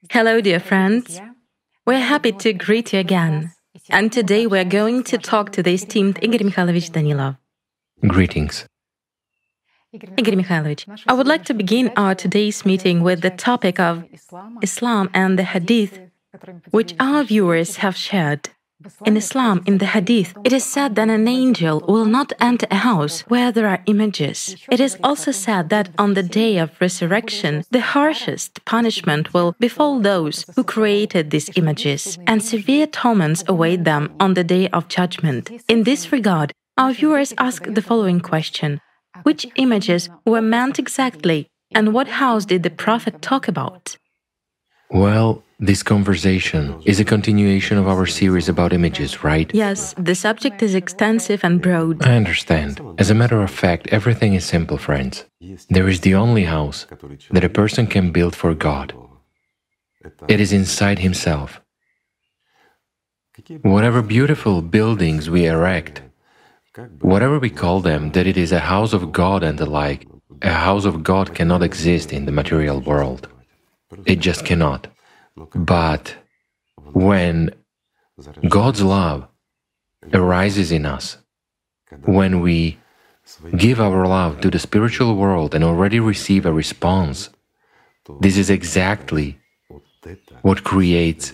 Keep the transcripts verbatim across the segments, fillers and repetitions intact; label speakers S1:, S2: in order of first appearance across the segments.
S1: Hello, dear friends. We're happy to greet you again. And today we're going to talk to the esteemed Igor Mikhailovich Danilov.
S2: Greetings.
S1: Igor Mikhailovich, I would like to begin our today's meeting with the topic of Islam and the Hadith, which our viewers have shared. In Islam, in the Hadith, it is said that an angel will not enter a house where there are images. It is also said that on the day of resurrection, the harshest punishment will befall those who created these images, and severe torments await them on the day of judgment. In this regard, our viewers ask the following question: which images were meant exactly, and what house did the Prophet talk about?
S2: Well, this conversation is a continuation of our series about images, right?
S1: Yes, the subject is extensive and broad.
S2: I understand. As a matter of fact, everything is simple, friends. There is the only house that a person can build for God. It is inside himself. Whatever beautiful buildings we erect, whatever we call them, that it is a house of God and the like, a house of God cannot exist in the material world. It just cannot. But when God's love arises in us, when we give our love to the spiritual world and already receive a response, this is exactly what creates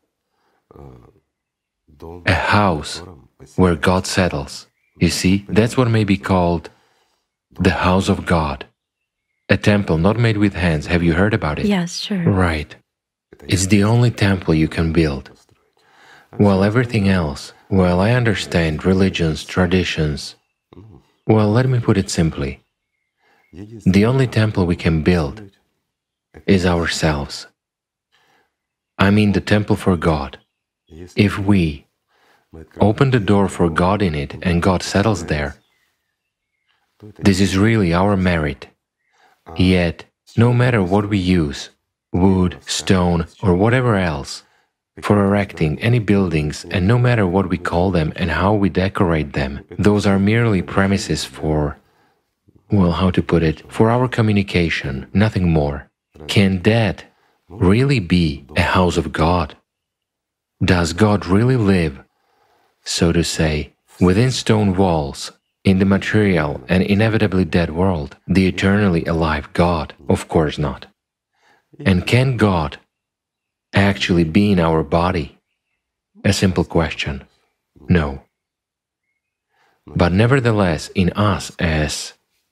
S2: a house where God settles. You see, that's what may be called the house of God. A temple not made with hands. Have you heard about it?
S1: Yes, sure.
S2: Right. It's the only temple you can build. While everything else, well, I understand religions, traditions. Well, let me put it simply. The only temple we can build is ourselves. I mean the temple for God. If we open the door for God in it and God settles there, this is really our merit. Yet, no matter what we use, wood, stone, or whatever else, for erecting any buildings, and no matter what we call them and how we decorate them, those are merely premises for, well, how to put it, for our communication, nothing more. Can that really be a house of God? Does God really live, so to say, within stone walls, in the material and inevitably dead world, the eternally alive God? Of course not. And can God actually be in our body? A simple question. No. But nevertheless, in us as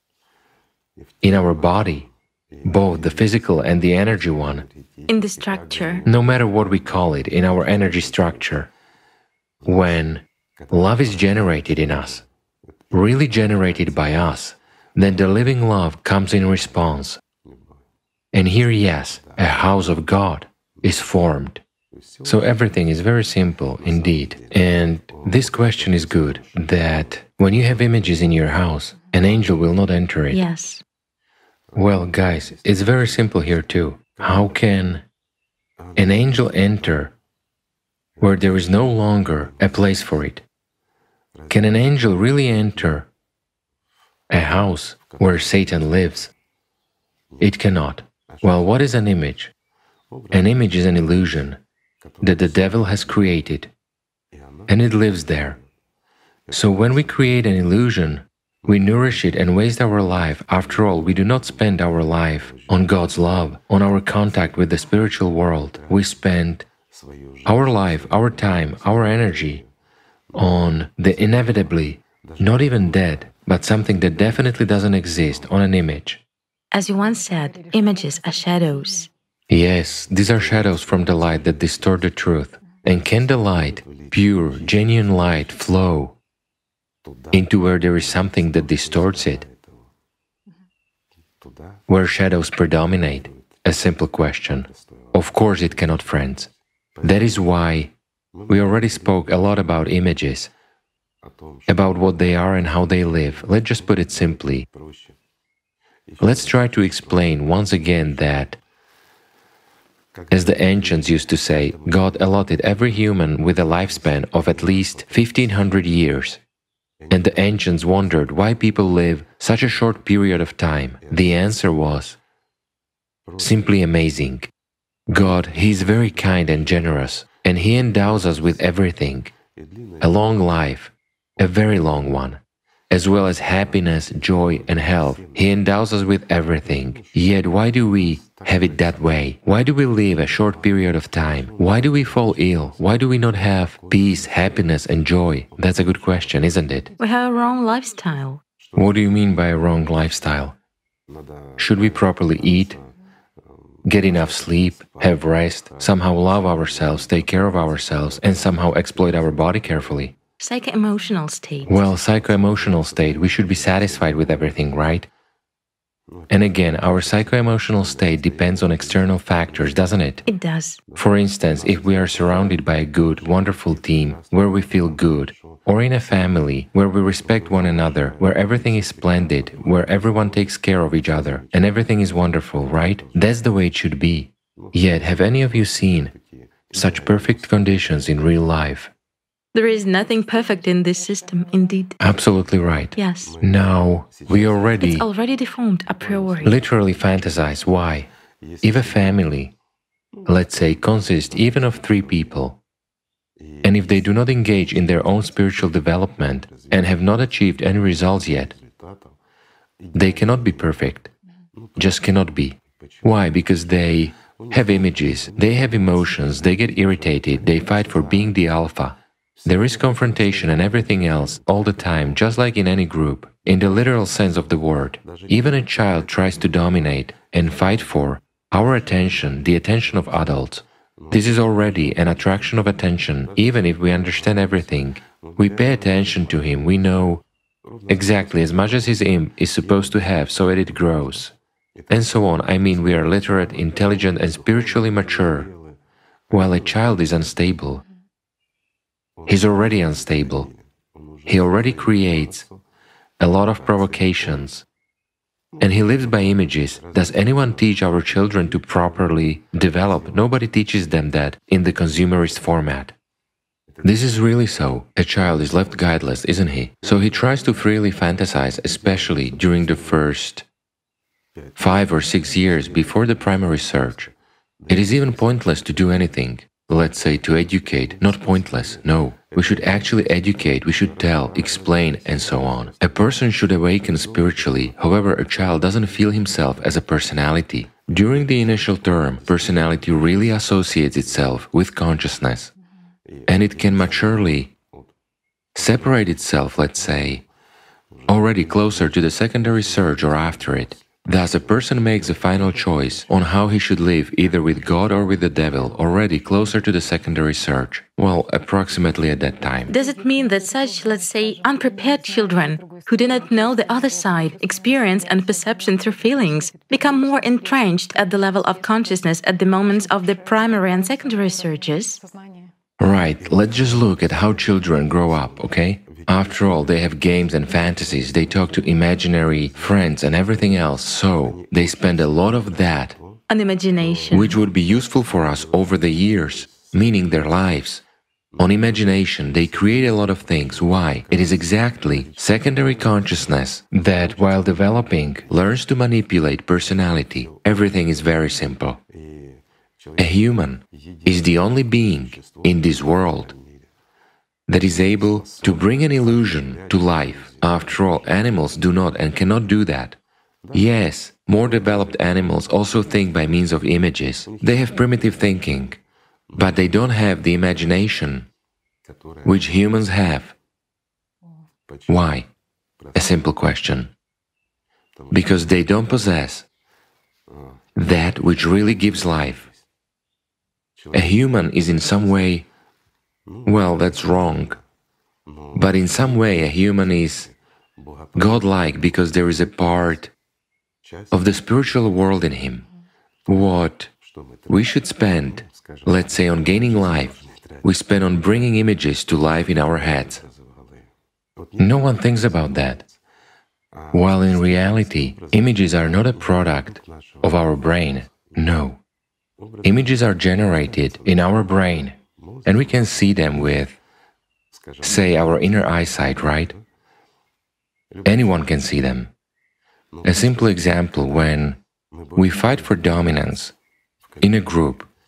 S2: in our body, both the physical and the energy one,
S1: In the structure.
S2: no matter what we call it, in our energy structure, when love is generated in us, really generated by us, then the living love comes in response. And here, yes, a house of God is formed. So everything is very simple indeed. And this question is good, that when you have images in your house, an angel will not enter it.
S1: Yes.
S2: Well, guys, it's very simple here too. How can an angel enter where there is no longer a place for it? Can an angel really enter a house where Satan lives? It cannot. Well, what is an image? An image is an illusion that the devil has created, and it lives there. So when we create an illusion, we nourish it and waste our life. After all, we do not spend our life on God's love, on our contact with the spiritual world. We spend our life, our time, our energy on the inevitably, not even dead, but something that definitely doesn't exist, on an image.
S1: As you once said, images are shadows.
S2: Yes, these are shadows from the light that distort the truth. And can the light, pure, genuine light, flow into where there is something that distorts it? Where shadows predominate? A simple question. Of course it cannot, friends. That is why we already spoke a lot about images, about what they are and how they live. Let's just put it simply. Let's try to explain once again that, as the ancients used to say, God allotted every human with a lifespan of at least fifteen hundred years. And the ancients wondered why people live such a short period of time. The answer was simply amazing. God, He is very kind and generous, and He endows us with everything, a long life, a very long one, as well as happiness, joy, and health. He endows us with everything. Yet why do we have it that way? Why do we live a short period of time? Why do we fall ill? Why do we not have peace, happiness, and joy? That's a good question, isn't it?
S1: We have a wrong lifestyle.
S2: What do you mean by a wrong lifestyle? Should we properly eat, get enough sleep, have rest, somehow love ourselves, take care of ourselves, and somehow exploit our body carefully?
S1: Psycho-emotional state.
S2: Well, psycho-emotional state, we should be satisfied with everything, right? And again, our psycho-emotional state depends on external factors, doesn't it?
S1: It does.
S2: For instance, if we are surrounded by a good, wonderful team, where we feel good, or in a family, where we respect one another, where everything is splendid, where everyone takes care of each other, and everything is wonderful, right? That's the way it should be. Yet, have any of you seen such perfect conditions in real life?
S1: There is nothing perfect in this system, indeed.
S2: Absolutely right.
S1: Yes.
S2: Now, we already...
S1: It's already deformed a priori.
S2: Literally fantasize. Why? If a family, let's say, consists even of three people, and if they do not engage in their own spiritual development and have not achieved any results yet, they cannot be perfect. Just cannot be. Why? Because they have images, they have emotions, they get irritated, they fight for being the alpha. There is confrontation and everything else all the time, just like in any group. In the literal sense of the word, even a child tries to dominate and fight for our attention, the attention of adults. This is already an attraction of attention, even if we understand everything. We pay attention to him, we know exactly as much as his imp is supposed to have, so that it grows. And so on. I mean, we are literate, intelligent, and spiritually mature, while a child is unstable. He's already unstable. He already creates a lot of provocations. And he lives by images. Does anyone teach our children to properly develop? Nobody teaches them that in the consumerist format. This is really so. A child is left guideless, isn't he? So he tries to freely fantasize, especially during the first five or six years before the primary search. It is even pointless to do anything. Let's say to educate, not pointless, no. We should actually educate, we should tell, explain, and so on. A person should awaken spiritually, however, a child doesn't feel himself as a personality. During the initial term, personality really associates itself with consciousness, and it can maturely separate itself, let's say, already closer to the secondary surge or after it. Thus, a person makes a final choice on how he should live, either with God or with the devil, already closer to the secondary surge. Well, approximately at that time.
S1: Does it mean that such, let's say, unprepared children, who do not know the other side, experience and perception through feelings, become more entrenched at the level of consciousness at the moments of the primary and secondary surges?
S2: Right, let's just look at how children grow up, okay? After all, they have games and fantasies, they talk to imaginary friends and everything else, so they spend a lot of that
S1: on imagination,
S2: which would be useful for us over the years, meaning their lives. On imagination, they create a lot of things. Why? It is exactly secondary consciousness that, while developing, learns to manipulate personality. Everything is very simple. A human is the only being in this world that is able to bring an illusion to life. After all, animals do not and cannot do that. Yes, more developed animals also think by means of images. They have primitive thinking, but they don't have the imagination which humans have. Why? A simple question. Because they don't possess that which really gives life. A human is in some way, well, that's wrong, but in some way a human is godlike because there is a part of the spiritual world in him. What we should spend, let's say, on gaining life, we spend on bringing images to life in our heads. No one thinks about that. While in reality, images are not a product of our brain, no. Images are generated in our brain, and we can see them with, say, our inner eyesight, right? Anyone can see them. A simple example, when we fight for dominance in a group,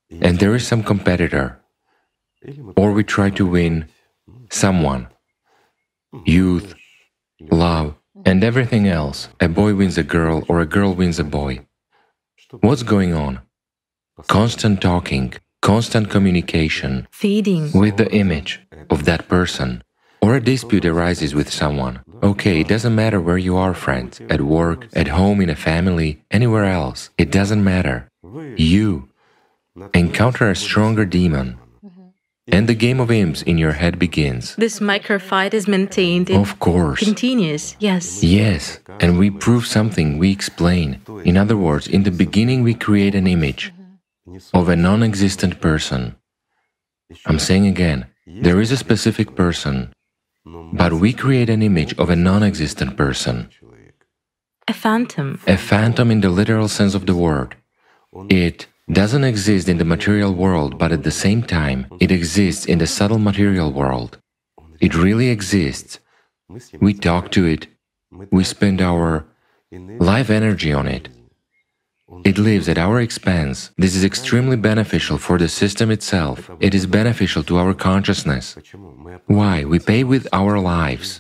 S2: and there is some competitor, or we try to win someone, youth, love, and everything else. A boy wins a girl or a girl wins a boy. What's going on? Constant talking, constant communication,
S1: feeding
S2: with the image of that person. Or a dispute arises with someone. Okay, it doesn't matter where you are, friends, at work, at home, in a family, anywhere else. It doesn't matter. You encounter a stronger demon, and the game of imps in your head begins.
S1: This microfight is maintained in
S2: Of course.
S1: continuous, yes.
S2: Yes, and we prove something, we explain. In other words, in the beginning we create an image of a non-existent person. I'm saying again, there is a specific person, but we create an image of a non-existent person.
S1: A phantom.
S2: A phantom in the literal sense of the word. It doesn't exist in the material world, but at the same time, it exists in the subtle material world. It really exists. We talk to it. We spend our life energy on it. It lives at our expense. This is extremely beneficial for the system itself. It is beneficial to our consciousness. Why? We pay with our lives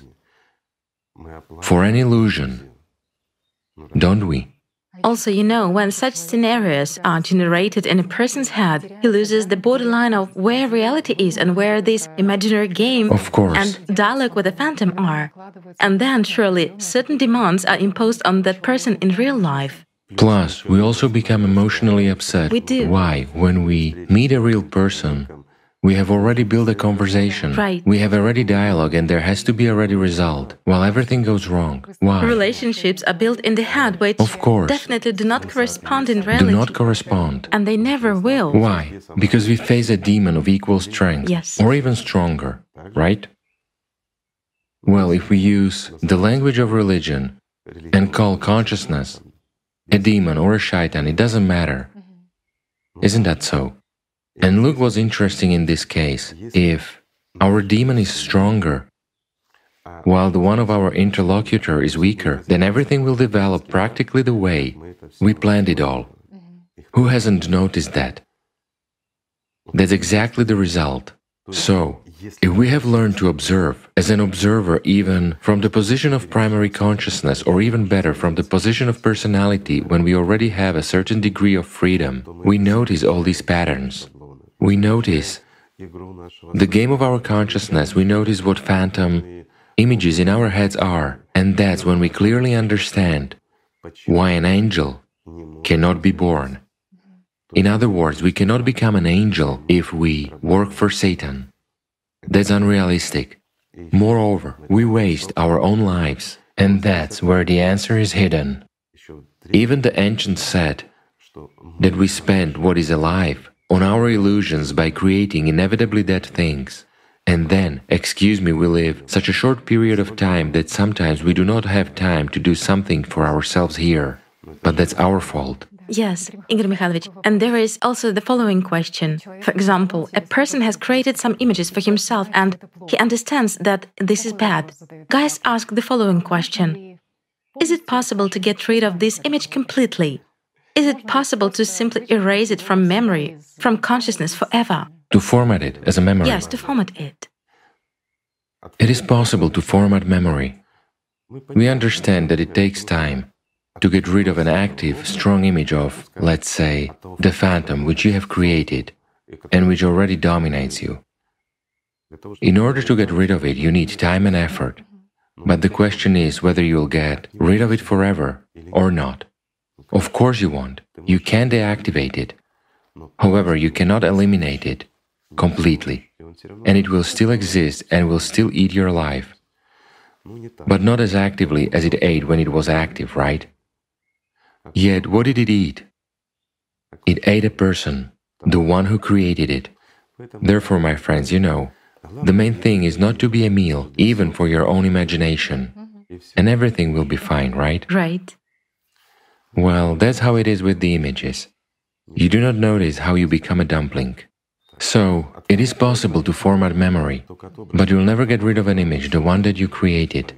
S2: for an illusion, don't we?
S1: Also, you know, when such scenarios are generated in a person's head, he loses the borderline of where reality is and where this imaginary game
S2: Of course.
S1: and dialogue with the phantom are. And then, surely, certain demands are imposed on that person in real life.
S2: Plus, we also become emotionally upset.
S1: We do.
S2: Why? When we meet a real person, we have already built a conversation.
S1: Right.
S2: We have already dialogue and there has to be already result. While everything goes wrong. Why?
S1: Relationships are built in the head, which
S2: Of course.
S1: definitely do not correspond in
S2: Do
S1: reality.
S2: not correspond.
S1: And they never will.
S2: Why? Because we face a demon of equal strength.
S1: Yes.
S2: Or even stronger, right? Well, if we use the language of religion and call consciousness a demon or a shaitan, it doesn't matter. Isn't that so? And look what's interesting in this case. If our demon is stronger, while the one of our interlocutor is weaker, then everything will develop practically the way we planned it all. Who hasn't noticed that? That's exactly the result. So, if we have learned to observe, as an observer even from the position of primary consciousness, or even better, from the position of personality, when we already have a certain degree of freedom, we notice all these patterns. We notice the game of our consciousness, we notice what phantom images in our heads are, and that's when we clearly understand why an angel cannot be born. In other words, we cannot become an angel if we work for Satan. That's unrealistic. Moreover, we waste our own lives, and that's where the answer is hidden. Even the ancients said that we spend what is alive on our illusions by creating inevitably dead things. And then, excuse me, we live such a short period of time that sometimes we do not have time to do something for ourselves here. But that's our fault.
S1: Yes, Igor Mikhailovich, and there is also the following question. For example, a person has created some images for himself and he understands that this is bad. Guys ask the following question. Is it possible to get rid of this image completely? Is it possible to simply erase it from memory, from consciousness forever?
S2: To format it as a memory?
S1: Yes, to format it.
S2: It is possible to format memory. We understand that it takes time to get rid of an active, strong image of, let's say, the phantom which you have created and which already dominates you. In order to get rid of it, you need time and effort. But the question is whether you'll get rid of it forever or not. Of course you won't. You can deactivate it. However, you cannot eliminate it completely. And it will still exist and will still eat your life. But not as actively as it ate when it was active, right? Yet, what did it eat? It ate a person, the one who created it. Therefore, my friends, you know, the main thing is not to be a meal, even for your own imagination. And everything will be fine, right?
S1: Right.
S2: Well, that's how it is with the images. You do not notice how you become a dumpling. So, it is possible to format memory, but you'll never get rid of an image, the one that you created.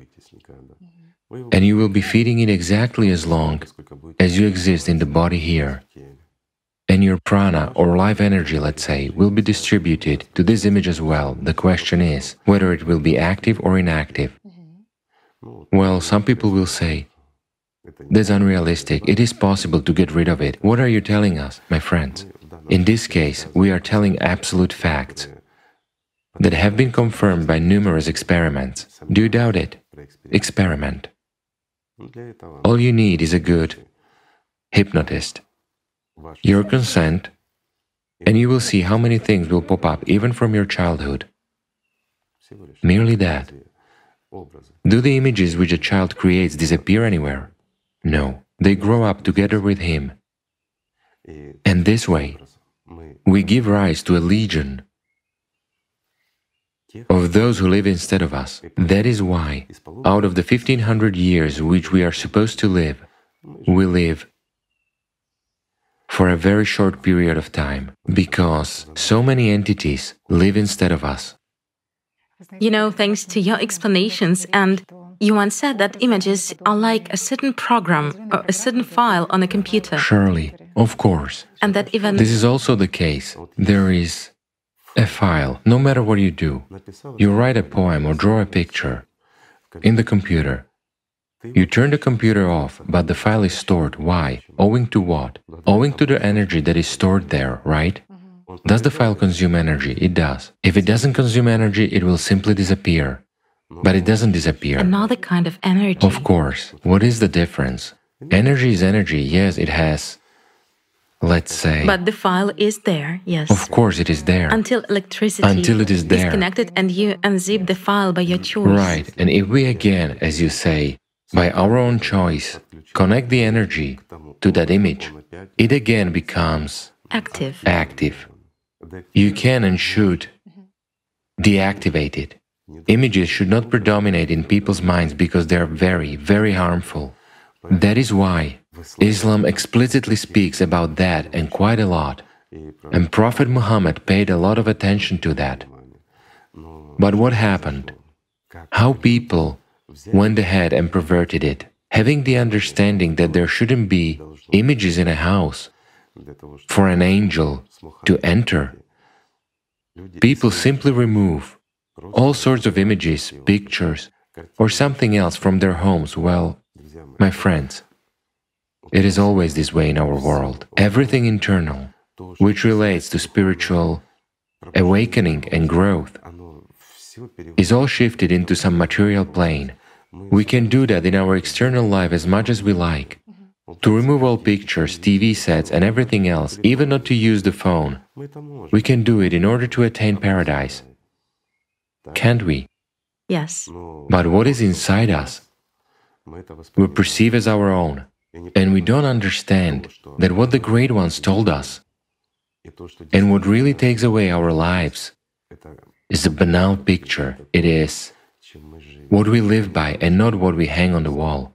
S2: And you will be feeding it exactly as long as you exist in the body here. And your prana, or life energy, let's say, will be distributed to this image as well. The question is whether it will be active or inactive. Well, some people will say, that's unrealistic, it is possible to get rid of it. What are you telling us, my friends? In this case, we are telling absolute facts that have been confirmed by numerous experiments. Do you doubt it? Experiment. All you need is a good hypnotist, your consent, and you will see how many things will pop up even from your childhood. Merely that. Do the images which a child creates disappear anywhere? No, they grow up together with him. And this way, we give rise to a legion of those who live instead of us. That is why, out of the fifteen hundred years which we are supposed to live, we live for a very short period of time, because so many entities live instead of us.
S1: You know, thanks to your explanations, and you once said that images are like a certain program or a certain file on a computer.
S2: Surely, of course.
S1: And that even...
S2: This is also the case. There is a file, no matter what you do. You write a poem or draw a picture in the computer. You turn the computer off, but the file is stored. Why? Owing to what? Owing to the energy that is stored there, right? Does the file consume energy? It does. If it doesn't consume energy, it will simply disappear. But it doesn't disappear.
S1: Another kind of energy.
S2: Of course. What is the difference? Energy is energy, yes, it has, let's say...
S1: But the file is there, yes.
S2: Of course it is there.
S1: Until electricity
S2: Until it is there.
S1: is connected and you unzip the file by your choice.
S2: Right, and if we again, as you say, by our own choice, connect the energy to that image, it again becomes...
S1: active.
S2: Active. You can and should deactivate it. Images should not predominate in people's minds because they are very, very harmful. That is why Islam explicitly speaks about that and quite a lot. And Prophet Muhammad paid a lot of attention to that. But what happened? How people went ahead and perverted it, having the understanding that there shouldn't be images in a house for an angel to enter. People simply remove all sorts of images, pictures, or something else from their homes. Well, my friends, it is always this way in our world. Everything internal, which relates to spiritual awakening and growth, is all shifted into some material plane. We can do that in our external life as much as we like. To remove all pictures, T V sets and everything else, even not to use the phone, we can do it in order to attain paradise. Can't we?
S1: Yes.
S2: But what is inside us, we perceive as our own, and we don't understand that what the Great Ones told us, and what really takes away our lives, is a banal picture. It is what we live by and not what we hang on the wall.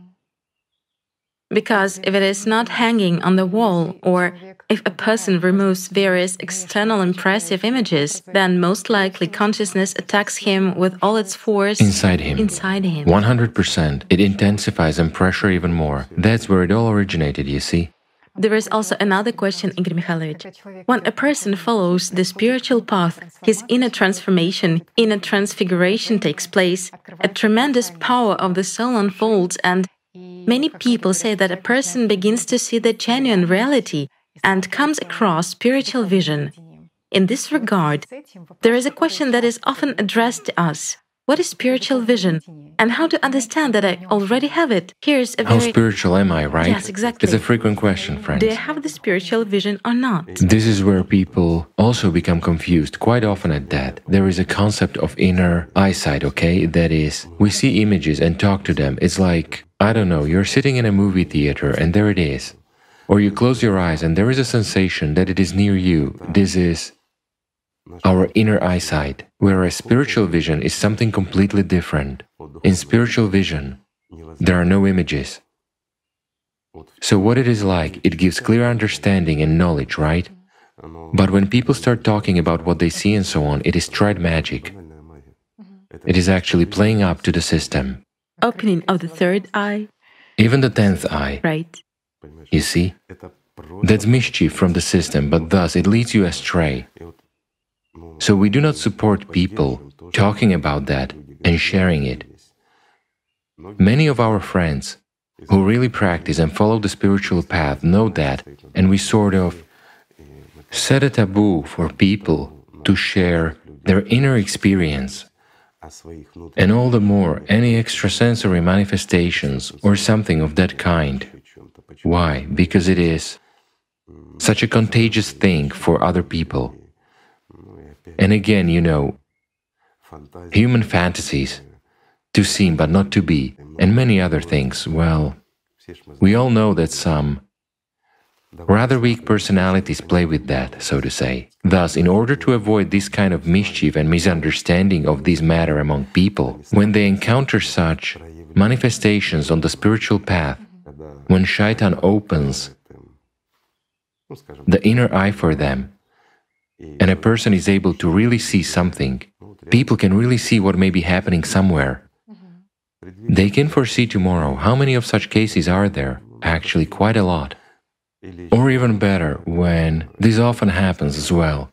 S1: Because if it is not hanging on the wall, or if a person removes various external impressive images, then most likely consciousness attacks him with all its force
S2: inside him.
S1: Inside him.
S2: one hundred percent. It intensifies and pressure even more. That's where it all originated, you see.
S1: There is also another question, Igor Mikhailovich. When a person follows the spiritual path, his inner transformation, inner transfiguration takes place, a tremendous power of the soul unfolds, and many people say that a person begins to see the genuine reality and comes across spiritual vision. In this regard, there is a question that is often addressed to us. What is spiritual vision? And how to understand that I already have it? Here's a very...
S2: How spiritual am I, right?
S1: Yes, exactly.
S2: It's a frequent question, friends.
S1: Do I have the spiritual vision or not?
S2: This is where people also become confused quite often at that. There is a concept of inner eyesight, okay? That is, we see images and talk to them. It's like, I don't know, you're sitting in a movie theater and there it is. Or you close your eyes and there is a sensation that it is near you. This is our inner eyesight, whereas spiritual vision is something completely different. In spiritual vision, there are no images. So what it is like, it gives clear understanding and knowledge, right? But when people start talking about what they see and so on, it is tried magic. It is actually playing up to the system.
S1: Opening of the third eye.
S2: Even the tenth eye.
S1: Right.
S2: You see? That's mischief from the system, but thus it leads you astray. So we do not support people talking about that and sharing it. Many of our friends who really practice and follow the spiritual path know that, and we sort of set a taboo for people to share their inner experience, and all the more any extrasensory manifestations or something of that kind. Why? Because it is such a contagious thing for other people. And again, you know, human fantasies, to seem but not to be, and many other things, well, we all know that some rather weak personalities play with that, so to say. Thus, in order to avoid this kind of mischief and misunderstanding of this matter among people, when they encounter such manifestations on the spiritual path, when Shaitan opens the inner eye for them, and a person is able to really see something, people can really see what may be happening somewhere. They can foresee tomorrow. How many of such cases are there? Actually, quite a lot. Or even better, when this often happens as well.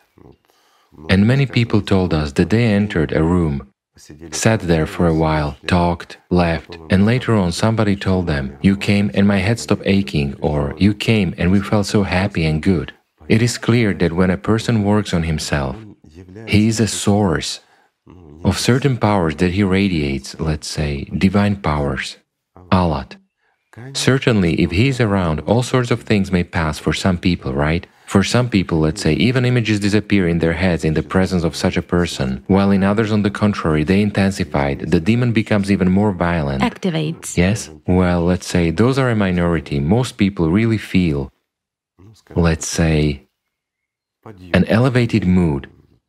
S2: And many people told us that they entered a room, sat there for a while, talked, left, and later on somebody told them, "You came and my head stopped aching," or "You came and we felt so happy and good." It is clear that when a person works on himself, he is a source of certain powers that he radiates, let's say, divine powers, Alat. Certainly, if he is around, all sorts of things may pass for some people, right? For some people, let's say, even images disappear in their heads in the presence of such a person, while in others, on the contrary, they intensified, the demon becomes even more violent.
S1: Activates.
S2: Yes? Well, let's say, those are a minority. Most people really feel, let's say, an elevated mood.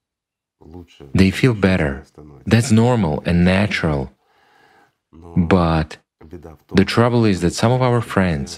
S2: They feel better. That's normal and natural. But the trouble is that some of our friends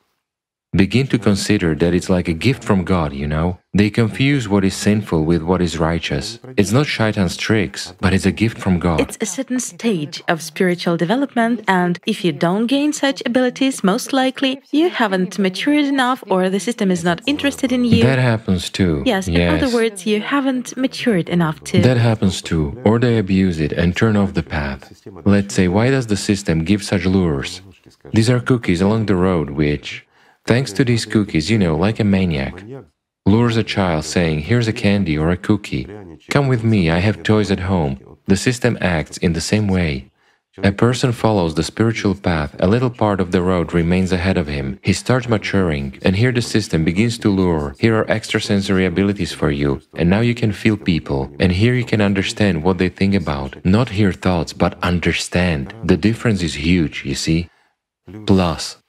S2: begin to consider that it's like a gift from God, you know? They confuse what is sinful with what is righteous. It's not Shaitan's tricks, but it's a gift from God.
S1: It's a certain stage of spiritual development, and if you don't gain such abilities, most likely you haven't matured enough or the system is not interested in you.
S2: That happens too.
S1: Yes,
S2: yes.
S1: In other words, you haven't matured enough to...
S2: That happens too. Or they abuse it and turn off the path. Let's say, why does the system give such lures? These are cookies along the road which, thanks to these cookies, you know, like a maniac, lures a child saying, "Here's a candy or a cookie. Come with me, I have toys at home." The system acts in the same way. A person follows the spiritual path, a little part of the road remains ahead of him, he starts maturing, and here the system begins to lure. Here are extrasensory abilities for you, and now you can feel people, and here you can understand what they think about. Not hear thoughts, but understand. The difference is huge, you see. Plus,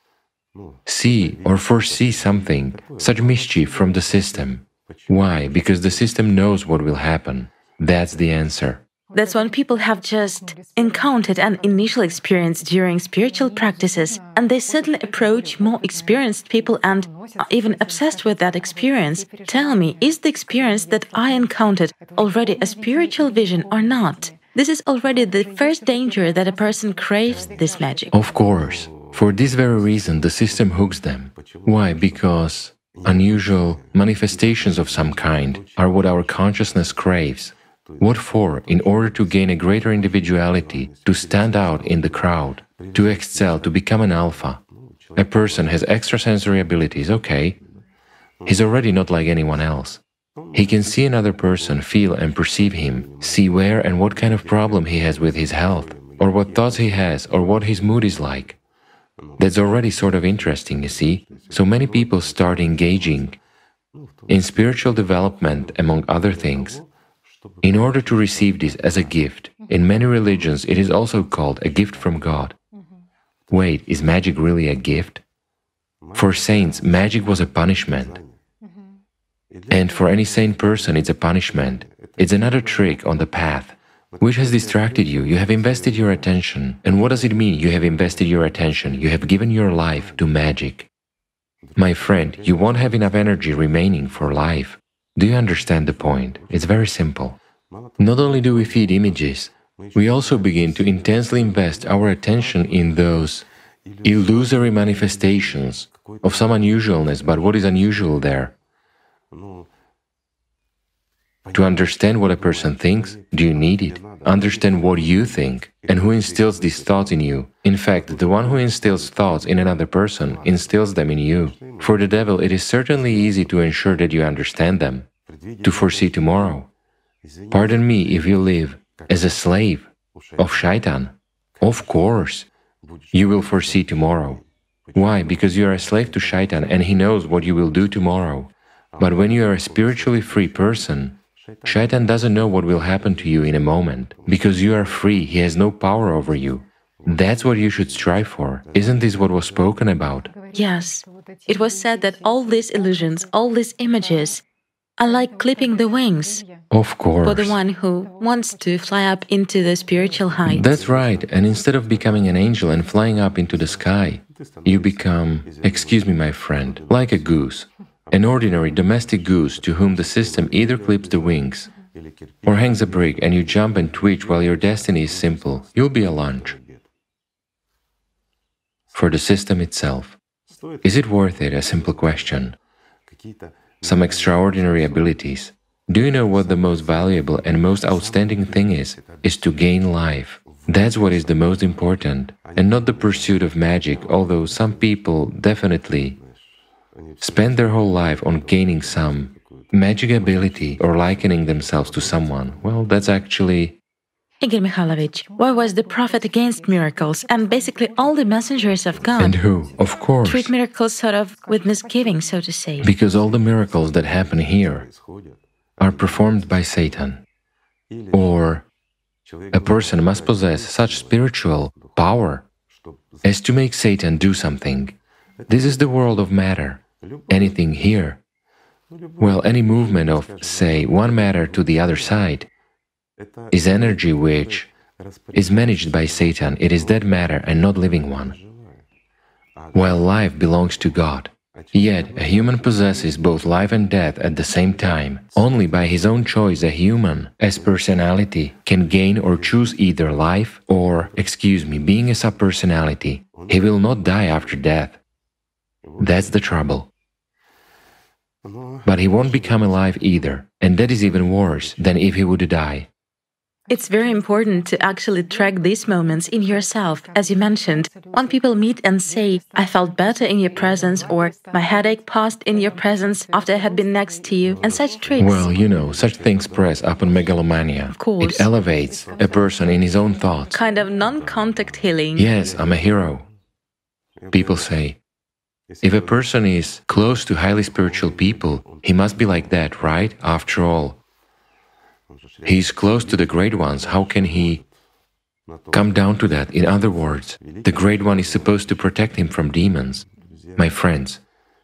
S2: see or foresee something, such mischief from the system. Why? Because the system knows what will happen. That's the answer.
S1: That's when people have just encountered an initial experience during spiritual practices, and they suddenly approach more experienced people and are even obsessed with that experience. Tell me, is the experience that I encountered already a spiritual vision or not? This is already the first danger that a person craves this magic.
S2: Of course. For this very reason, the system hooks them. Why? Because unusual manifestations of some kind are what our consciousness craves. What for? In order to gain a greater individuality, to stand out in the crowd, to excel, to become an alpha. A person has extrasensory abilities, okay. He's already not like anyone else. He can see another person, feel and perceive him, see where and what kind of problem he has with his health, or what thoughts he has, or what his mood is like. That's already sort of interesting, you see. So many people start engaging in spiritual development, among other things, in order to receive this as a gift. In many religions, it is also called a gift from God. Wait, is magic really a gift? For saints, magic was a punishment. And for any sane person, it's a punishment. It's another trick on the path, which has distracted you. You have invested your attention. And what does it mean, you have invested your attention? You have given your life to magic. My friend, you won't have enough energy remaining for life. Do you understand the point? It's very simple. Not only do we feed images, we also begin to intensely invest our attention in those illusory manifestations of some unusualness, but what is unusual there? To understand what a person thinks, do you need it? Understand what you think and who instills these thoughts in you. In fact, the one who instills thoughts in another person instills them in you. For the devil, it is certainly easy to ensure that you understand them, to foresee tomorrow. Pardon me if you live as a slave of Shaitan. Of course, you will foresee tomorrow. Why? Because you are a slave to Shaitan and he knows what you will do tomorrow. But when you are a spiritually free person, Shaitan doesn't know what will happen to you in a moment. Because you are free, he has no power over you. That's what you should strive for. Isn't this what was spoken about?
S1: Yes. It was said that all these illusions, all these images, are like clipping the wings.
S2: Of course.
S1: For the one who wants to fly up into the spiritual heights.
S2: That's right. And instead of becoming an angel and flying up into the sky, you become, excuse me, my friend, like a goose. An ordinary domestic goose to whom the system either clips the wings or hangs a brick and you jump and twitch while your destiny is simple, you'll be a lunch. For the system itself, is it worth it? A simple question. Some extraordinary abilities. Do you know what the most valuable and most outstanding thing is? Is to gain life. That's what is the most important, and not the pursuit of magic, although some people definitely spend their whole life on gaining some magic ability or likening themselves to someone. Well, that's actually...
S1: Igor Mikhailovich, why was the prophet against miracles and basically all the messengers of God?
S2: And who? Of course.
S1: Treat miracles sort of with misgiving, so to say.
S2: Because all the miracles that happen here are performed by Satan. Or a person must possess such spiritual power as to make Satan do something. This is the world of matter. Anything here, well, any movement of, say, one matter to the other side is energy which is managed by Satan. It is dead matter and not living one. While life belongs to God. Yet a human possesses both life and death at the same time. Only by his own choice a human, as personality, can gain or choose either life or, excuse me, being a subpersonality. He will not die after death. That's the trouble. But he won't become alive either, and that is even worse than if he would die.
S1: It's very important to actually track these moments in yourself, as you mentioned. When people meet and say, I felt better in your presence, or my headache passed in your presence after I had been next to you, and such tricks.
S2: Well, you know, such things press upon megalomania.
S1: Of course.
S2: It elevates a person in his own thoughts.
S1: Kind of non-contact healing.
S2: Yes, I'm a hero. People say, if a person is close to highly spiritual people, he must be like that, right? After all, he is close to the great ones. How can he come down to that? In other words, the great one is supposed to protect him from demons. My friends,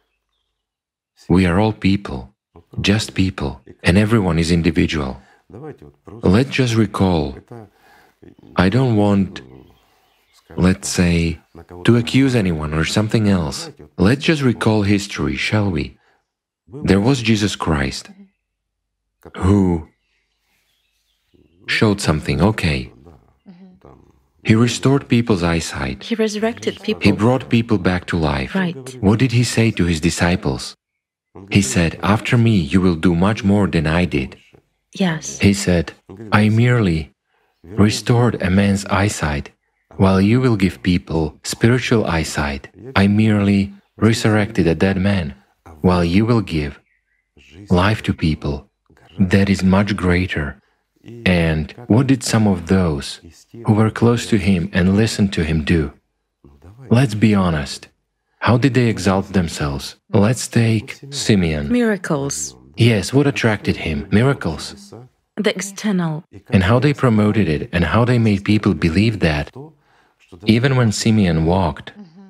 S2: we are all people, just people, and everyone is individual. Let's just recall, I don't want, let's say, to accuse anyone or something else. Let's just recall history, shall we? There was Jesus Christ, who showed something, okay. He restored people's eyesight.
S1: He resurrected people.
S2: He brought people back to life.
S1: Right.
S2: What did he say to his disciples? He said, after me you will do much more than I did.
S1: Yes.
S2: He said, I merely restored a man's eyesight, while you will give people spiritual eyesight. I merely resurrected a dead man, while you will give life to people. That is much greater. And what did some of those who were close to him and listened to him do? Let's be honest. How did they exalt themselves? Let's take Simeon.
S1: Miracles.
S2: Yes, what attracted him? Miracles.
S1: The external.
S2: And how they promoted it, and how they made people believe that even when Simeon walked,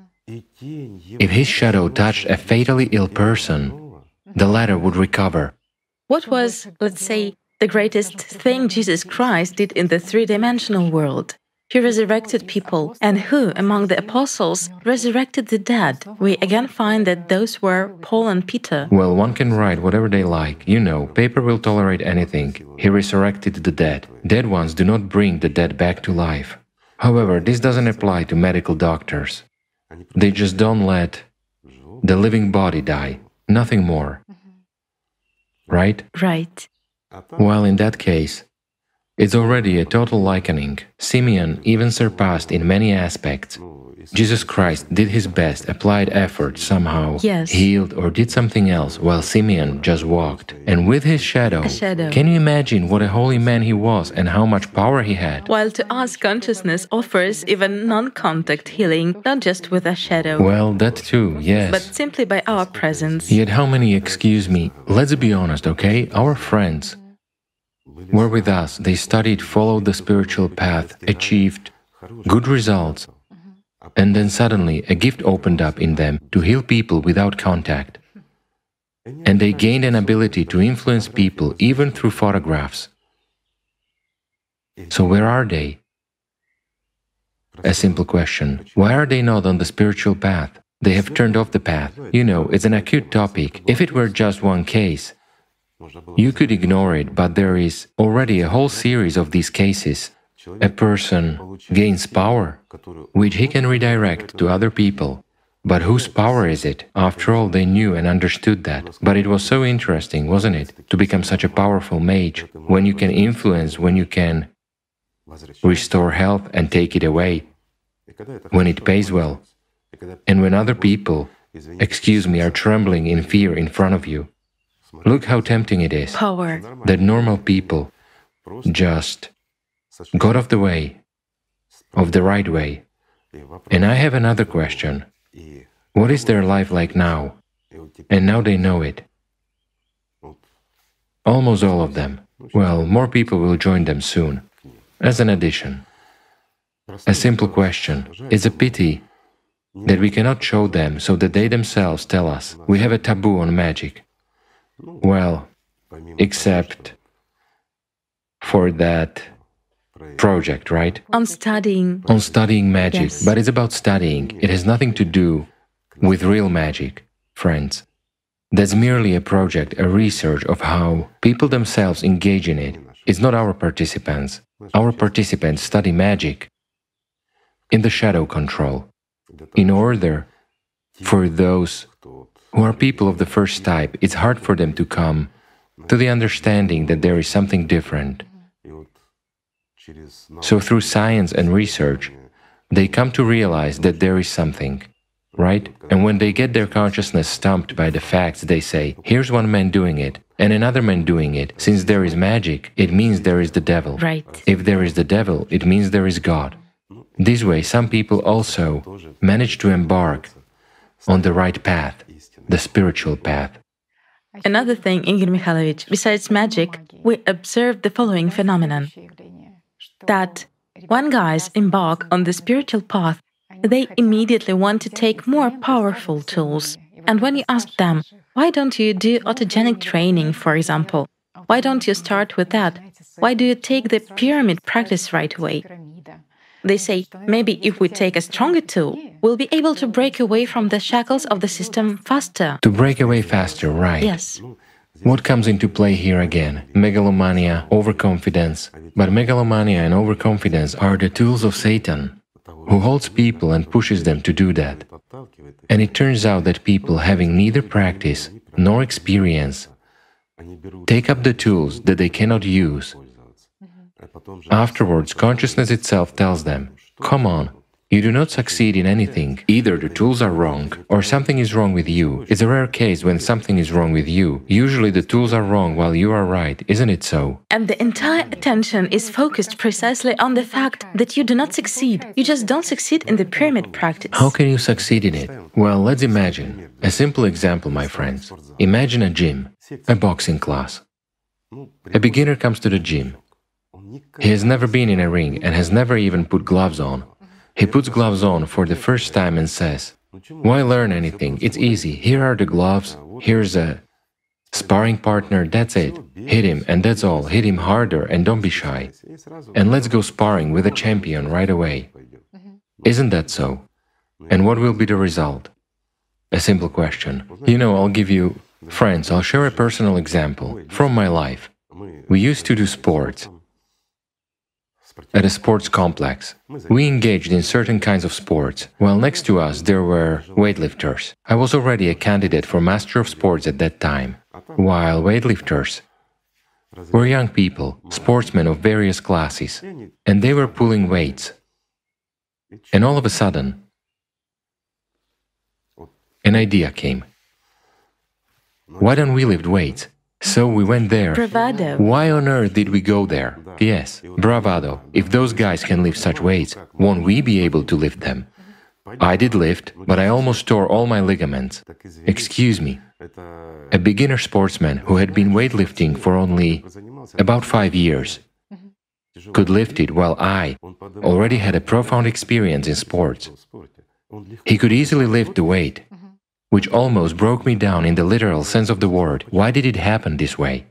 S2: if his shadow touched a fatally ill person, the latter would recover.
S1: What was, let's say, the greatest thing Jesus Christ did in the three-dimensional world? He resurrected people, and who, among the apostles, resurrected the dead? We again find that those were Paul and Peter.
S2: Well, one can write whatever they like. You know, paper will tolerate anything. He resurrected the dead. Dead ones do not bring the dead back to life. However, this doesn't apply to medical doctors. They just don't let the living body die, nothing more. Right?
S1: Right.
S2: While in that case, it's already a total likening. Simeon even surpassed in many aspects. Jesus Christ did his best, applied effort somehow,
S1: yes.
S2: healed or did something else, while Simeon just walked. And with his shadow,
S1: a shadow,
S2: can you imagine what a holy man he was and how much power he had?
S1: While to us consciousness offers even non-contact healing, not just with a shadow.
S2: Well, that too, yes.
S1: But simply by our presence.
S2: Yet how many, excuse me, let's be honest, okay? Our friends were with us, they studied, followed the spiritual path, achieved good results. And then suddenly a gift opened up in them to heal people without contact. And they gained an ability to influence people even through photographs. So where are they? A simple question. Why are they not on the spiritual path? They have turned off the path. You know, it's an acute topic. If it were just one case, you could ignore it, but there is already a whole series of these cases. A person gains power, which he can redirect to other people. But whose power is it? After all, they knew and understood that. But it was so interesting, wasn't it, to become such a powerful mage, when you can influence, when you can restore health and take it away, when it pays well, and when other people, excuse me, are trembling in fear in front of you. Look how tempting it is.
S1: Power.
S2: That normal people just got off the way, of the right way. And I have another question. What is their life like now? And now they know it. Almost all of them. Well, more people will join them soon. As an addition. A simple question. It's a pity that we cannot show them so that they themselves tell us. We have a taboo on magic. Well, except for that project, right?
S1: On studying.
S2: On studying magic.
S1: Yes.
S2: But it's about studying. It has nothing to do with real magic, friends. That's merely a project, a research of how people themselves engage in it. It's not our participants. Our participants study magic in the shadow control, in order for those who are people of the first type, it's hard for them to come to the understanding that there is something different. So through science and research, they come to realize that there is something, right? And when they get their consciousness stumped by the facts, they say, here's one man doing it, and another man doing it. Since there is magic, it means there is the devil.
S1: Right.
S2: If there is the devil, it means there is God. This way, some people also manage to embark on the right path, the spiritual path.
S1: Another thing, Igor Mikhailovich, besides magic, we observed the following phenomenon. That when guys embark on the spiritual path, they immediately want to take more powerful tools. And when you ask them, why don't you do autogenic training, for example? Why don't you start with that? Why do you take the pyramid practice right away? They say, maybe if we take a stronger tool, we'll be able to break away from the shackles of the system faster.
S2: To break away faster, right?
S1: Yes.
S2: What comes into play here again? Megalomania, overconfidence. But megalomania and overconfidence are the tools of Satan, who holds people and pushes them to do that. And it turns out that people having neither practice nor experience take up the tools that they cannot use. Afterwards, consciousness itself tells them, come on, you do not succeed in anything. Either the tools are wrong, or something is wrong with you. It's a rare case when something is wrong with you. Usually the tools are wrong while you are right, isn't it so?
S1: And the entire attention is focused precisely on the fact that you do not succeed. You just don't succeed in the pyramid practice.
S2: How can you succeed in it? Well, let's imagine. A simple example, my friends. Imagine a gym, a boxing class. A beginner comes to the gym. He has never been in a ring and has never even put gloves on. He puts gloves on for the first time and says, why learn anything? It's easy. Here are the gloves. Here's a sparring partner. That's it. Hit him and that's all. Hit him harder and don't be shy. And let's go sparring with a champion right away. Isn't that so? And what will be the result? A simple question. You know, I'll give you, friends, I'll share a personal example from my life. We used to do sports. at a sports complex. We engaged in certain kinds of sports, while next to us there were weightlifters. I was already a candidate for Master of Sports at that time, while weightlifters were young people, sportsmen of various classes, and they were pulling weights. And all of a sudden, an idea came. Why don't we lift weights? So we went there.
S1: Bravado.
S2: Why on earth did we go there? Yes, bravado. If those guys can lift such weights, won't we be able to lift them? I did lift, but I almost tore all my ligaments. Excuse me. A beginner sportsman who had been weightlifting for only about five years could lift it, while I already had a profound experience in sports. He could easily lift the weight, which almost broke me down in the literal sense of the word. Why did it happen this way?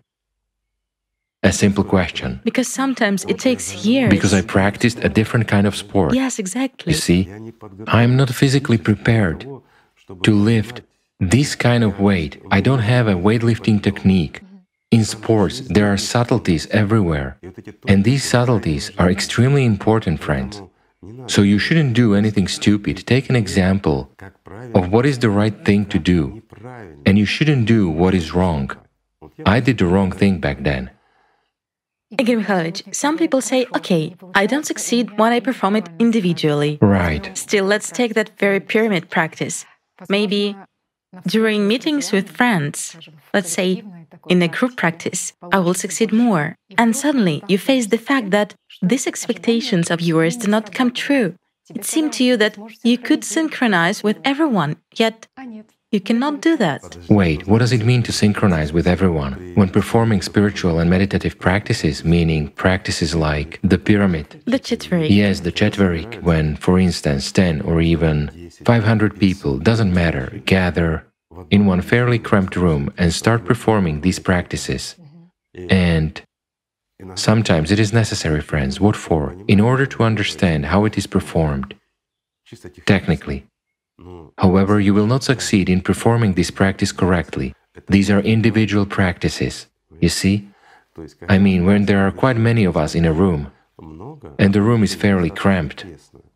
S2: A simple question.
S1: Because sometimes it takes years.
S2: Because I practiced a different kind of sport.
S1: Yes, exactly.
S2: You see, I'm not physically prepared to lift this kind of weight. I don't have a weightlifting technique. In sports, there are subtleties everywhere, and these subtleties are extremely important, friends. So you shouldn't do anything stupid. Take an example of what is the right thing to do, and you shouldn't do what is wrong. I did the wrong thing back then.
S1: Igor Mikhailovich, some people say, okay, I don't succeed when I perform it individually.
S2: Right.
S1: Still, let's take that very pyramid practice. Maybe during meetings with friends, let's say in a group practice, I will succeed more. And suddenly you face the fact that these expectations of yours do not come true. It seemed to you that you could synchronize with everyone, yet you cannot do that.
S2: Wait, what does it mean to synchronize with everyone? When performing spiritual and meditative practices, meaning practices like the pyramid.
S1: The Chetverik.
S2: Yes, the Chetverik, when, for instance, ten or even five hundred people, doesn't matter, gather in one fairly cramped room and start performing these practices. And sometimes it is necessary, friends. What for? In order to understand how it is performed technically. However, you will not succeed in performing this practice correctly. These are individual practices, you see? I mean, when there are quite many of us in a room, and the room is fairly cramped,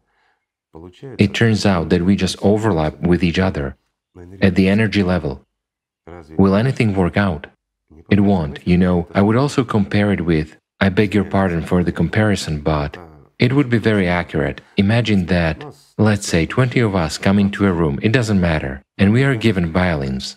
S2: it turns out that we just overlap with each other at the energy level. Will anything work out? It won't. You know, I would also compare it with, I beg your pardon for the comparison, but it would be very accurate. Imagine that, let's say, twenty of us come into a room, it doesn't matter, and we are given violins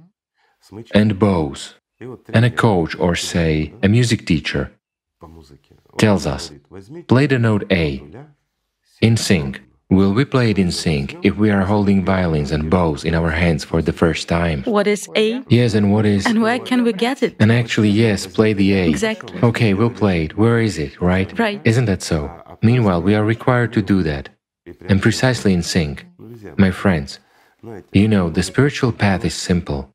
S2: and bows, and a coach, or say, a music teacher, tells us, play the note A in sync. Will we play it in sync if we are holding violins and bows in our hands for the first time?
S1: What is A?
S2: Yes, and what is...
S1: And where can we get it?
S2: And actually, yes, play the A.
S1: Exactly.
S2: Okay, we'll play it. Where is it, right?
S1: Right.
S2: Isn't that so? Meanwhile, we are required to do that, and precisely in sync. My friends, you know, the spiritual path is simple.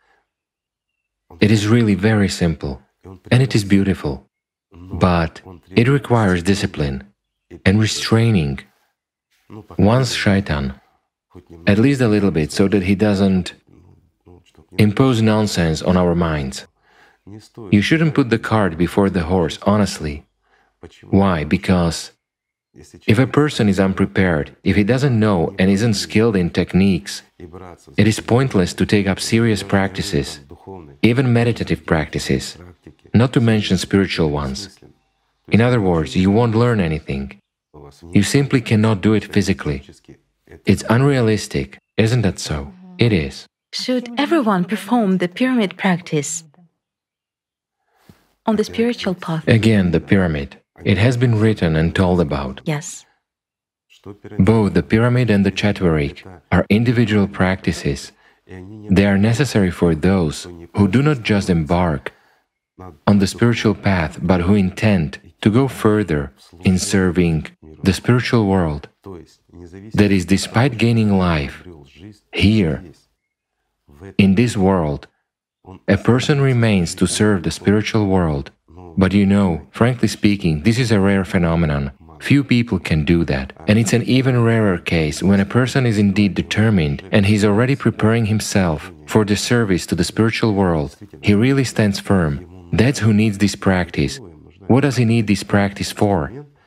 S2: It is really very simple, and it is beautiful. But it requires discipline and restraining one's shaitan, at least a little bit, so that he doesn't impose nonsense on our minds. You shouldn't put the cart before the horse, honestly. Why? Because if a person is unprepared, if he doesn't know and isn't skilled in techniques, it is pointless to take up serious practices, even meditative practices, not to mention spiritual ones. In other words, you won't learn anything. You simply cannot do it physically. It's unrealistic, isn't that so? It is.
S1: Should everyone perform the pyramid practice on the spiritual path?
S2: Again, the pyramid. It has been written and told about.
S1: Yes.
S2: Both the pyramid and the Chetverik are individual practices. They are necessary for those who do not just embark on the spiritual path, but who intend to go further in serving the spiritual world. That is, despite gaining life here, in this world, a person remains to serve the spiritual world. But you know, frankly speaking, this is a rare phenomenon. Few people can do that. And it's an even rarer case when a person is indeed determined and he's already preparing himself for the service to the spiritual world. He really stands firm. That's who needs this practice. What does he need this practice for?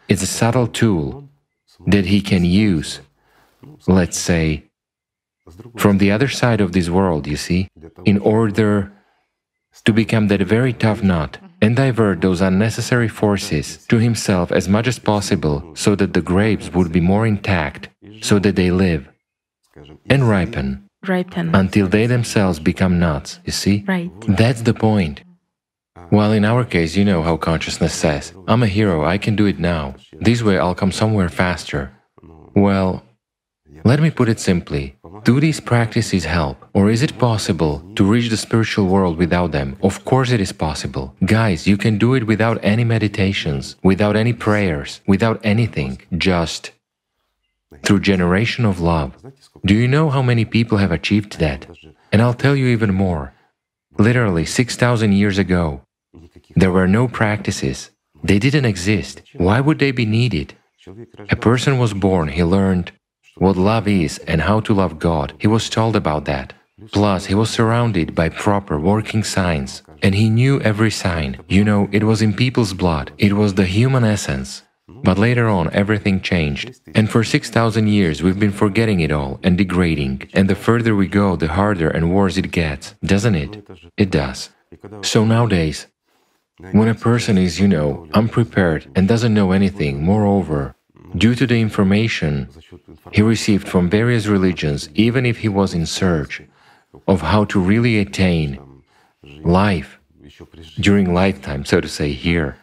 S2: It's a subtle tool that he can use, let's say, from the other side of this world, you see, in order to become that very tough nut and divert those unnecessary forces to himself as much as possible so that the grapes would be more intact, so that they live and ripen,
S1: ripen
S2: until they themselves become nuts, you see?
S1: Right.
S2: That's the point. While in our case, you know how consciousness says, I'm a hero, I can do it now. This way I'll come somewhere faster. Well, let me put it simply. Do these practices help? Or is it possible to reach the spiritual world without them? Of course it is possible. Guys, you can do it without any meditations, without any prayers, without anything, just through generation of love. Do you know how many people have achieved that? And I'll tell you even more. Literally six thousand years ago, there were no practices. They didn't exist. Why would they be needed? A person was born, he learned what love is and how to love God. He was told about that. Plus, he was surrounded by proper working signs, and he knew every sign. You know, it was in people's blood. It was the human essence. But later on, everything changed. And for six thousand years, we've been forgetting it all and degrading. And the further we go, the harder and worse it gets, doesn't it? It does. So nowadays, when a person is, you know, unprepared and doesn't know anything, moreover, due to the information he received from various religions, even if he was in search of how to really attain life during lifetime, so to say, here,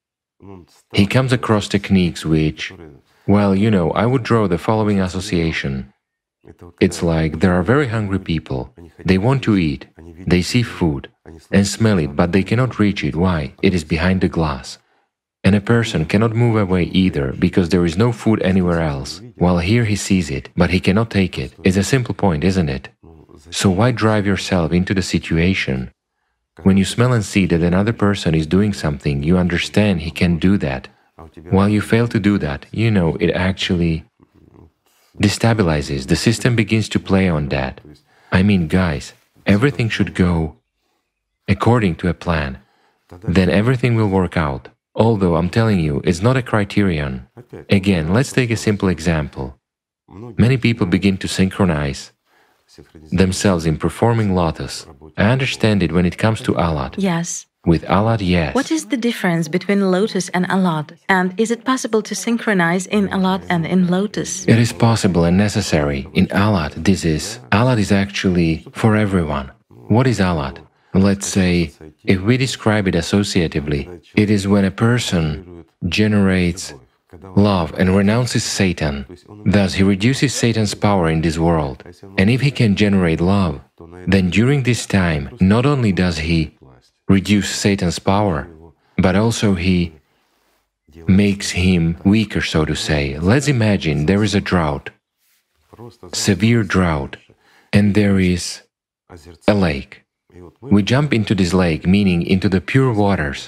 S2: he comes across techniques which, well, you know, I would draw the following association. It's like there are very hungry people, they want to eat, they see food and smell it, but they cannot reach it. Why? It is behind the glass. And a person cannot move away either, because there is no food anywhere else. While here he sees it, but he cannot take it. It's a simple point, isn't it? So why drive yourself into the situation? When you smell and see that another person is doing something, you understand he can do that. While you fail to do that, you know, it actually destabilizes. The system begins to play on that. I mean, guys, everything should go according to a plan. Then everything will work out. Although, I'm telling you, it's not a criterion. Again, let's take a simple example. Many people begin to synchronize themselves in performing lotus. I understand it when it comes to alat.
S1: Yes.
S2: With alat, yes.
S1: What is the difference between lotus and alat? And is it possible to synchronize in alat and in lotus?
S2: It is possible and necessary. In alat, this is... alat is actually for everyone. What is alat? Let's say, if we describe it associatively, it is when a person generates love and renounces Satan. Thus, he reduces Satan's power in this world. And if he can generate love, then during this time, not only does he reduce Satan's power, but also he makes him weaker, so to say. Let's imagine there is a drought, severe drought, and there is a lake. We jump into this lake, meaning into the pure waters.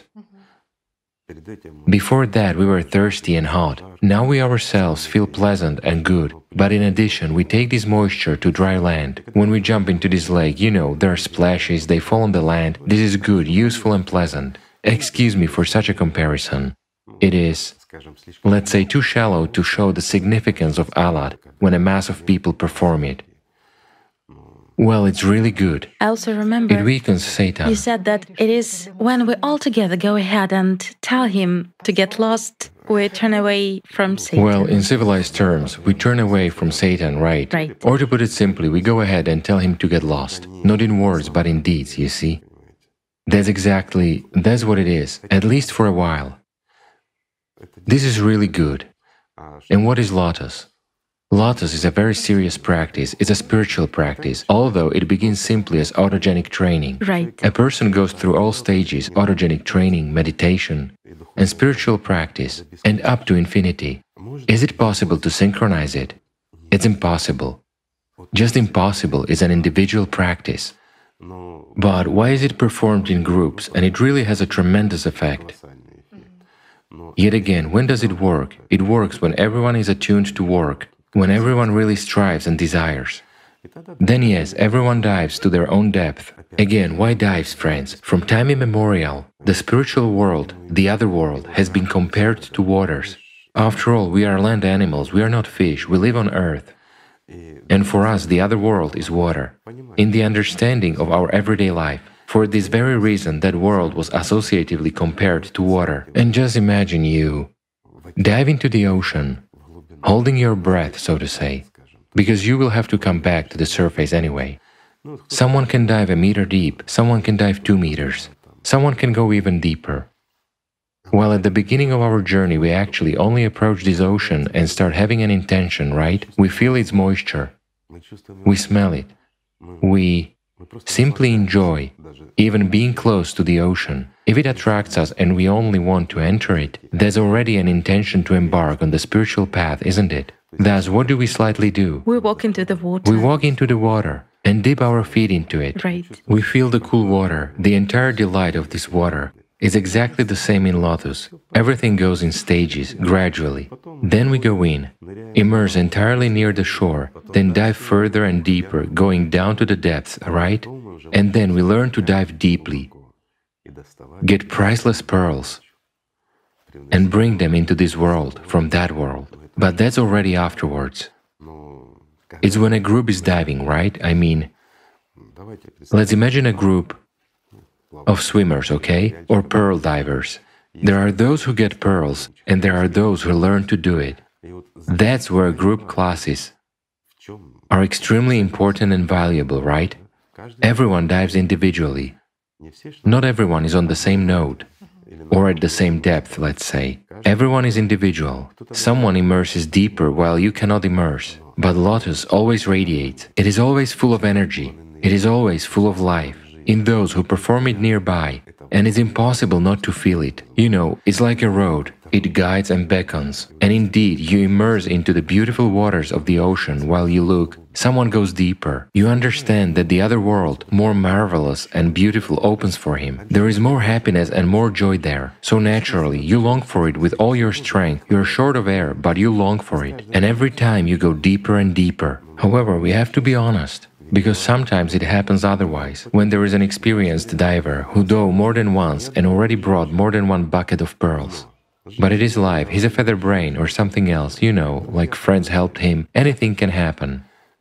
S2: Before that, we were thirsty and hot. Now we ourselves feel pleasant and good. But in addition, we take this moisture to dry land. When we jump into this lake, you know, there are splashes, they fall on the land. This is good, useful and pleasant. Excuse me for such a comparison. It is, let's say, too shallow to show the significance of alat when a mass of people perform it. Well, it's really good.
S1: I also remember
S2: it weakens Satan.
S1: You said that it is when we all together go ahead and tell him to get lost, we turn away from Satan.
S2: Well, in civilized terms, we turn away from Satan, right?
S1: Right.
S2: Or to put it simply, we go ahead and tell him to get lost. Not in words, but in deeds, you see? That's exactly, that's what it is, at least for a while. This is really good. And what is lotus? Lotus is a very serious practice, it's a spiritual practice, although it begins simply as autogenic training.
S1: Right.
S2: A person goes through all stages, autogenic training, meditation, and spiritual practice, and up to infinity. Is it possible to synchronize it? It's impossible. Just impossible is an individual practice. But why is it performed in groups, and it really has a tremendous effect? Yet again, when does it work? It works when everyone is attuned to work, when everyone really strives and desires. Then yes, everyone dives to their own depth. Again, why dives, friends? From time immemorial, the spiritual world, the other world, has been compared to waters. After all, we are land animals, we are not fish, we live on earth. And for us, the other world is water, in the understanding of our everyday life. For this very reason, that world was associatively compared to water. And just imagine you dive into the ocean, holding your breath, so to say, because you will have to come back to the surface anyway. Someone can dive a meter deep, someone can dive two meters, someone can go even deeper. Well, at the beginning of our journey, we actually only approach this ocean and start having an intention, right? We feel its moisture, we smell it, we simply enjoy even being close to the ocean. If it attracts us and we only want to enter it, there's already an intention to embark on the spiritual path, isn't it? Thus, what do we slightly do?
S1: We walk into the water.
S2: We walk into the water and dip our feet into it.
S1: Right.
S2: We feel the cool water. The entire delight of this water is exactly the same in Lotus. Everything goes in stages, gradually. Then we go in, immerse entirely near the shore, then dive further and deeper, going down to the depths, right? And then we learn to dive deeply, get priceless pearls, and bring them into this world from that world. But that's already afterwards. It's when a group is diving, right? I mean, let's imagine a group of swimmers, okay? Or pearl divers. There are those who get pearls, and there are those who learn to do it. That's where group classes are extremely important and valuable, right? Everyone dives individually. Not everyone is on the same node, or at the same depth, let's say. Everyone is individual. Someone immerses deeper while you cannot immerse. But Lotus always radiates. It is always full of energy. It is always full of life in those who perform it nearby, and it's impossible not to feel it. You know, it's like a road. It guides and beckons. And indeed, you immerse into the beautiful waters of the ocean while you look. Someone goes deeper. You understand that the other world, more marvelous and beautiful, opens for him. There is more happiness and more joy there. So naturally, you long for it with all your strength. You are short of air, but you long for it. And every time you go deeper and deeper. However, we have to be honest, because sometimes it happens otherwise, when there is an experienced diver who dove more than once and already brought more than one bucket of pearls. But it is life, he's a feather brain or something else, you know, like friends helped him, anything can happen.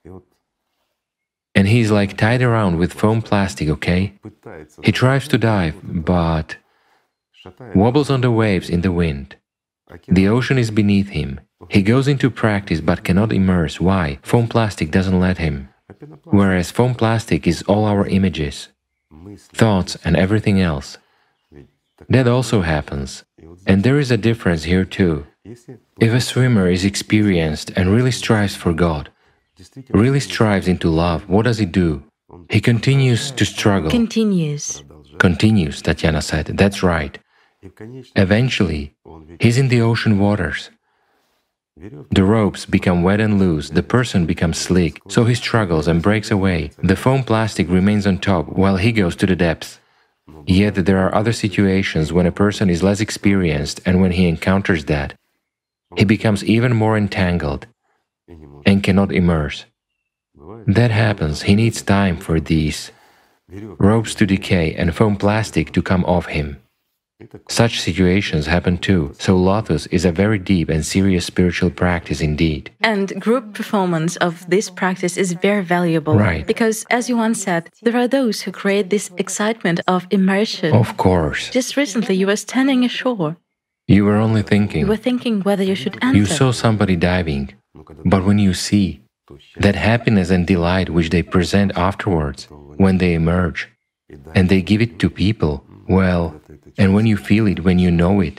S2: And he's like tied around with foam plastic, okay? He tries to dive, but wobbles on the waves in the wind. The ocean is beneath him. He goes into practice but cannot immerse. Why? Foam plastic doesn't let him. Whereas foam plastic is all our images, thoughts and everything else. That also happens. And there is a difference here too. If a swimmer is experienced and really strives for God, really strives into love, what does he do? He continues to struggle.
S1: Continues.
S2: Continues, Tatiana said. That's right. Eventually, he's in the ocean waters. The ropes become wet and loose, the person becomes slick, so he struggles and breaks away. The foam plastic remains on top while he goes to the depths. Yet there are other situations when a person is less experienced, and when he encounters that, he becomes even more entangled and cannot immerse. That happens, he needs time for these ropes to decay and foam plastic to come off him. Such situations happen too, so Lotus is a very deep and serious spiritual practice indeed.
S1: And group performance of this practice is very valuable.
S2: Right.
S1: Because, as you once said, there are those who create this excitement of immersion.
S2: Of course.
S1: Just recently you were standing ashore.
S2: You were only thinking.
S1: You were thinking whether you should enter.
S2: You saw somebody diving, but when you see that happiness and delight which they present afterwards, when they emerge, and they give it to people, well, and when you feel it, when you know it,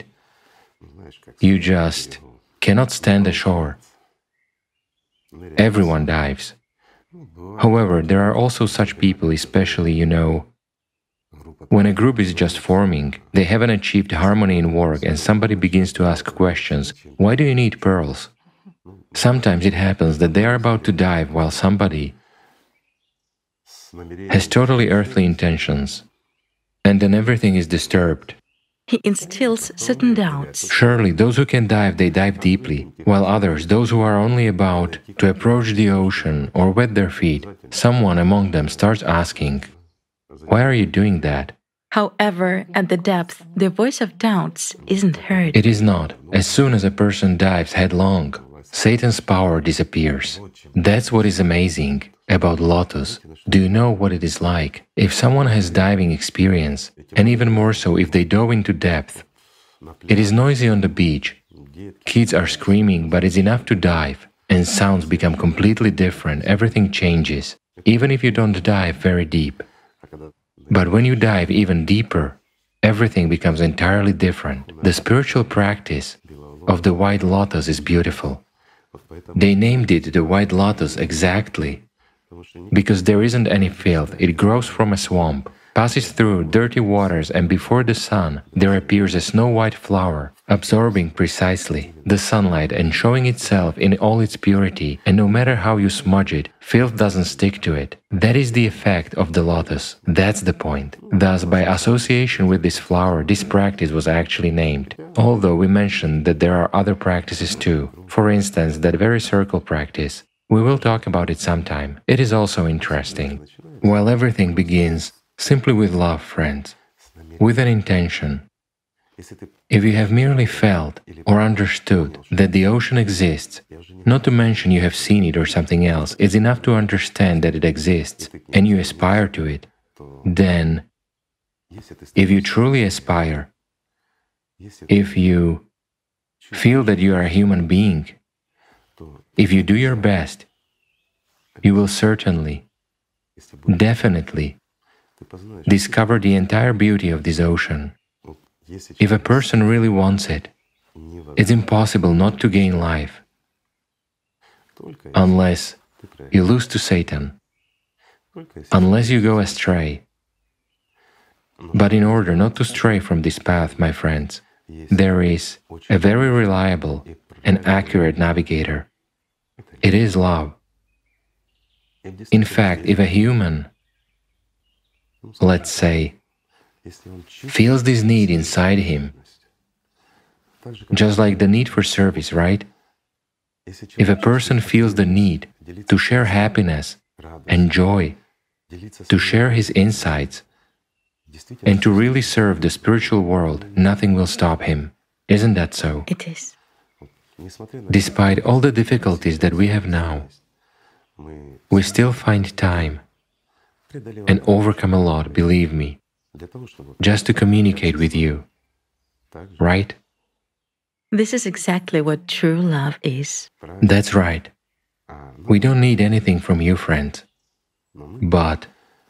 S2: you just cannot stand ashore. Everyone dives. However, there are also such people, especially, you know, when a group is just forming, they haven't achieved harmony in work and somebody begins to ask questions. Why do you need pearls? Sometimes it happens that they are about to dive while somebody has totally earthly intentions. And then everything is disturbed.
S1: He instills certain doubts.
S2: Surely, those who can dive, they dive deeply, while others, those who are only about to approach the ocean or wet their feet, someone among them starts asking, why are you doing that?
S1: However, at the depth, the voice of doubts isn't heard.
S2: It is not. As soon as a person dives headlong, Satan's power disappears. That's what is amazing about lotus. Do you know what it is like? If someone has diving experience, and even more so if they dove into depth, it is noisy on the beach. Kids are screaming, but it's enough to dive, and sounds become completely different. Everything changes, even if you don't dive very deep. But when you dive even deeper, everything becomes entirely different. The spiritual practice of the white lotus is beautiful. They named it the white lotus exactly because there isn't any filth. It grows from a swamp, passes through dirty waters, and before the sun there appears a snow-white flower, absorbing precisely the sunlight and showing itself in all its purity, and no matter how you smudge it, filth doesn't stick to it. That is the effect of the lotus. That's the point. Thus, by association with this flower, this practice was actually named. Although we mentioned that there are other practices too. For instance, that very circle practice. We will talk about it sometime. It is also interesting. While everything begins simply with love, friends, with an intention. If you have merely felt or understood that the ocean exists, not to mention you have seen it or something else, it's enough to understand that it exists and you aspire to it, then, if you truly aspire, if you feel that you are a human being, if you do your best, you will certainly, definitely, discover the entire beauty of this ocean. If a person really wants it, it's impossible not to gain life, unless you lose to Satan, unless you go astray. But in order not to stray from this path, my friends, there is a very reliable and accurate navigator. It is love. In fact, if a human, let's say, feels this need inside him, just like the need for service, right? If a person feels the need to share happiness and joy, to share his insights, and to really serve the spiritual world, nothing will stop him. Isn't that so?
S1: It is.
S2: Despite all the difficulties that we have now, we still find time and overcome a lot, believe me, just to communicate with you, right?
S1: This is exactly what true love is.
S2: That's right. We don't need anything from you, friends. But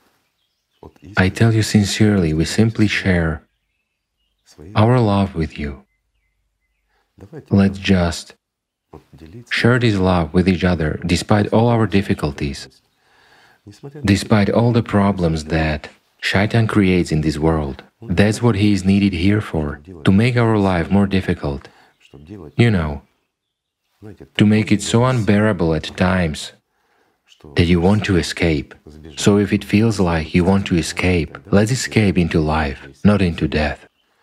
S2: I tell you sincerely, we simply share our love with you. Let's just share this love with each other, despite all our difficulties, despite all the problems that Shaitan creates in this world. That's what he is needed here for, to make our life more difficult. You know, to make it so unbearable at times that you want to escape. So if it feels like you want to escape, let's escape into life, not into death.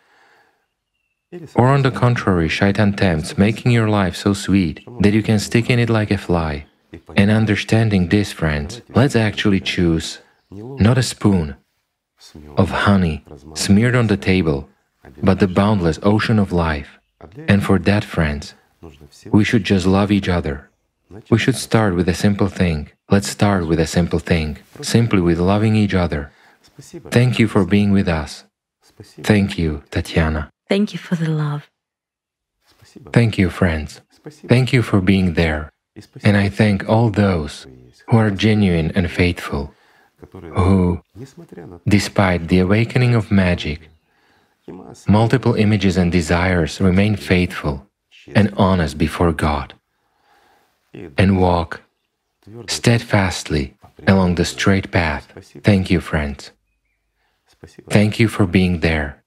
S2: Or on the contrary, Shaitan tempts, making your life so sweet that you can stick in it like a fly. And understanding this, friends, let's actually choose not a spoon of honey smeared on the table, but the boundless ocean of life. And for that, friends, we should just love each other. We should start with a simple thing. Let's start with a simple thing, simply with loving each other. Thank you for being with us. Thank you, Tatiana.
S1: Thank you for the love.
S2: Thank you, friends. Thank you for being there. And I thank all those who are genuine and faithful, who, despite the awakening of magic, multiple images and desires, remain faithful and honest before God, and walk steadfastly along the straight path. Thank you, friends. Thank you for being there.